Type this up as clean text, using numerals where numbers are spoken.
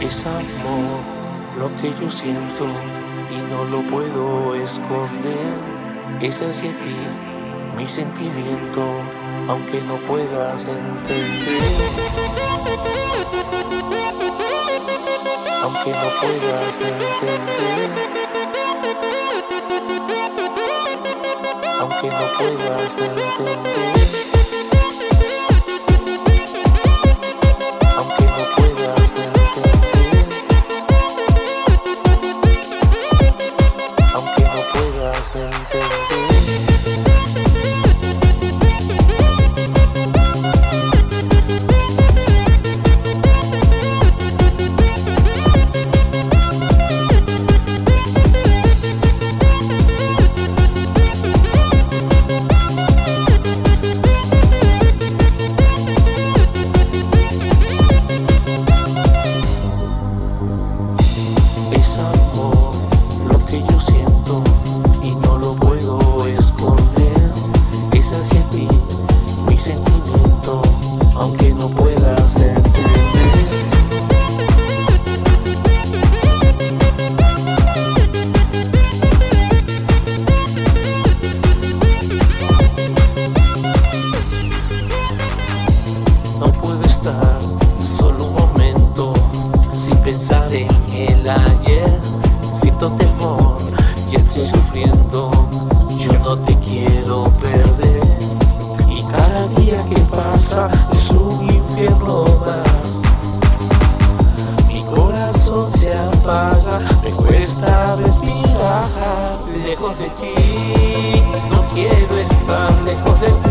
Es amor lo que yo siento y no lo puedo esconder. Es hacia ti mi sentimiento, aunque no puedas entender. Aunque no puedas entender. Aunque no puedas entender. Aunque no puedas entender. No puedo estar solo un momento sin pensar en el ayer. Siento temor y estoy sufriendo, yo no te quiero perder. Y cada día que pasa es un infierno más. Mi corazón se apaga, me cuesta respirar. Lejos de ti, no quiero estar lejos de ti.